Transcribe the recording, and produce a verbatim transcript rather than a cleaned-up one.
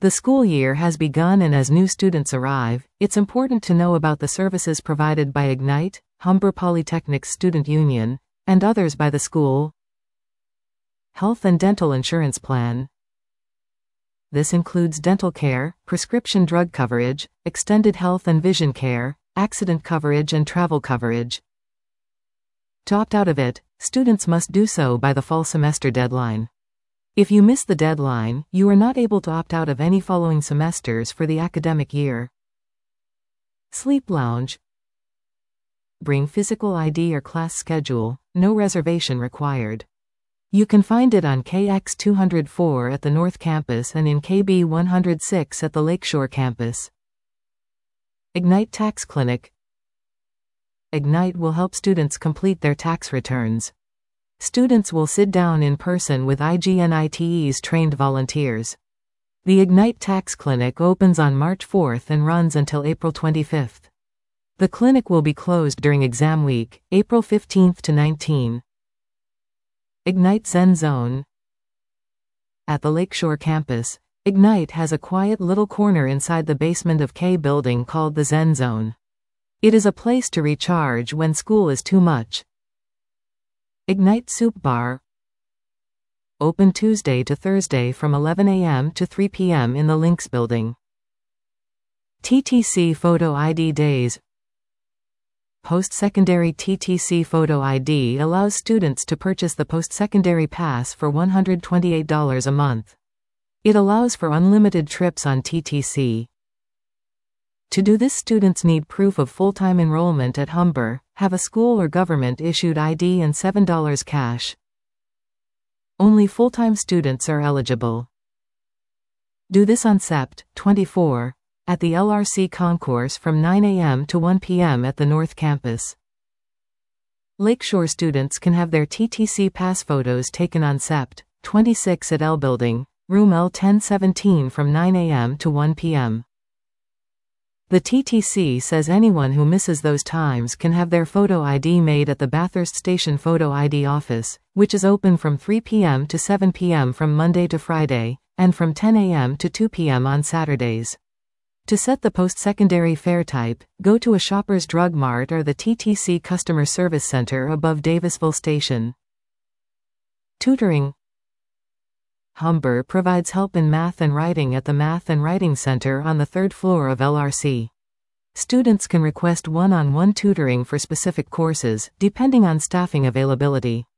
The school year has begun, and as new students arrive, it's important to know about the services provided by Ignite, Humber Polytechnic's student union, and others by the school. Health and dental insurance plan. This includes dental care, prescription drug coverage, extended health and vision care, accident coverage and travel coverage. To opt out of it, students must do so by the fall semester deadline. If you miss the deadline, you are not able to opt out of any following semesters for the academic year. Sleep lounge. Bring physical I D or class schedule, no reservation required. You can find it on K X two oh four at the North Campus and in K B one oh six at the Lakeshore Campus. Ignite Tax Clinic. Ignite will help students complete their tax returns. Students will sit down in person with Ignite's trained volunteers. The Ignite Tax Clinic opens on March fourth and runs until April twenty-fifth. The clinic will be closed during exam week, April fifteenth to nineteenth. Ignite Zen Zone. At the Lakeshore Campus, Ignite has a quiet little corner inside the basement of K building called the Zen Zone. It is a place to recharge when school is too much. Ignite Soup Bar. Open Tuesday to Thursday from eleven a m to three p m in the Lynx building. T T C Photo I D Days. Post-secondary T T C Photo I D allows students to purchase the post-secondary pass for one hundred twenty-eight dollars a month. It allows for unlimited trips on T T C. To do this, students need proof of full-time enrollment at Humber, have a school or government-issued I D and seven dollars cash. Only full-time students are eligible. Do this on September twenty-fourth, at the L R C concourse from nine a m to one p m at the North Campus. Lakeshore students can have their T T C pass photos taken on September twenty-sixth at L Building, room L ten seventeen from nine a m to one p m The T T C says anyone who misses those times can have their photo I D made at the Bathurst Station Photo I D office, which is open from three p m to seven p m from Monday to Friday, and from ten a m to two p m on Saturdays. To set the post-secondary fare type, go to a Shoppers Drug Mart or the T T C Customer Service Center above Davisville Station. Tutoring. Humber provides help in math and writing at the Math and Writing Center on the third floor of L R C. Students can request one-on-one tutoring for specific courses, depending on staffing availability.